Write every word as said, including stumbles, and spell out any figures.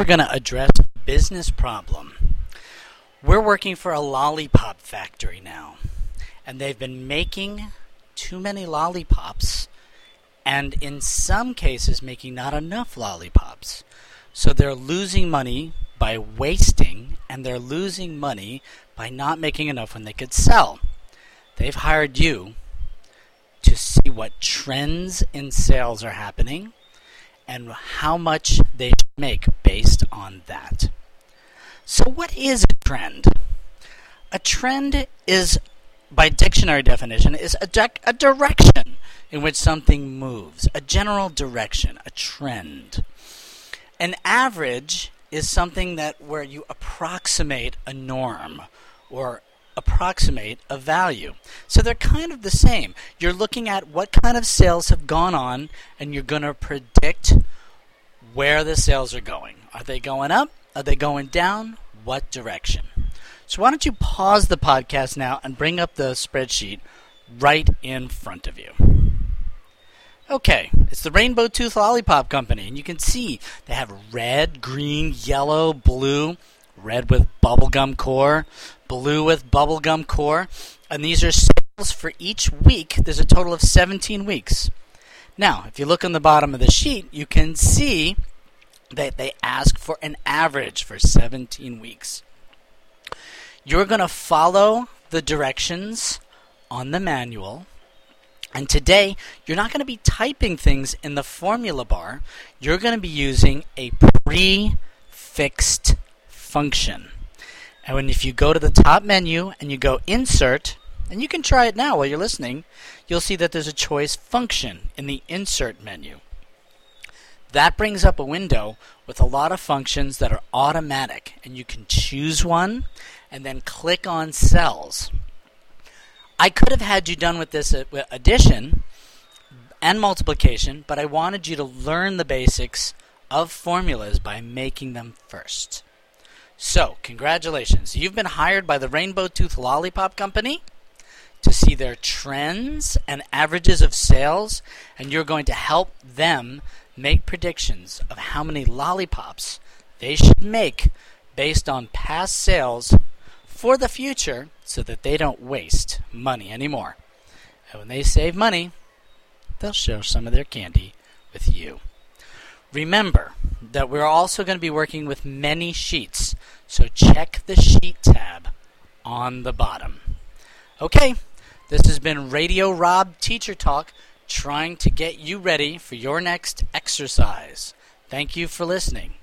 we're going to address a business problem. We're working for a lollipop factory now, and they've been making too many lollipops, and in some cases making not enough lollipops. So they're losing money by wasting, and they're losing money by not making enough when they could sell. They've hired you to see what trends in sales are happening and how much they should make based on that. So what is a trend? A trend is, by dictionary definition, is a, de- a direction in which something moves, a general direction, a trend. An average is something that where you approximate a norm or approximate a value. So they're kind of the same. You're looking at what kind of sales have gone on, and you're going to predict where the sales are going. Are they going up? Are they going down? What direction? So why don't you pause the podcast now and bring up the spreadsheet right in front of you. Okay, it's the Rainbow Tooth Lollipop Company, and you can see they have red, green, yellow, blue, red with bubblegum core, blue with bubblegum core, and these are sales for each week. There's a total of seventeen weeks. Now, if you look on the bottom of the sheet, you can see that they ask for an average for seventeen weeks. You're going to follow the directions on the manual. And today, you're not going to be typing things in the formula bar. You're going to be using a prefixed function. And when, if you go to the top menu and you go Insert, and you can try it now while you're listening, you'll see that there's a choice function in the Insert menu. That brings up a window with a lot of functions that are automatic, and you can choose one and then click on cells. I could have had you done with this addition and multiplication, but I wanted you to learn the basics of formulas by making them first. So, congratulations. You've been hired by the Rainbow Tooth Lollipop Company to see their trends and averages of sales, and you're going to help them make predictions of how many lollipops they should make based on past sales for the future so that they don't waste money anymore. And when they save money, they'll share some of their candy with you. Remember that we're also going to be working with many sheets, so check the sheet tab on the bottom. Okay, this has been Radio Rob Teacher Talk, trying to get you ready for your next exercise. Thank you for listening.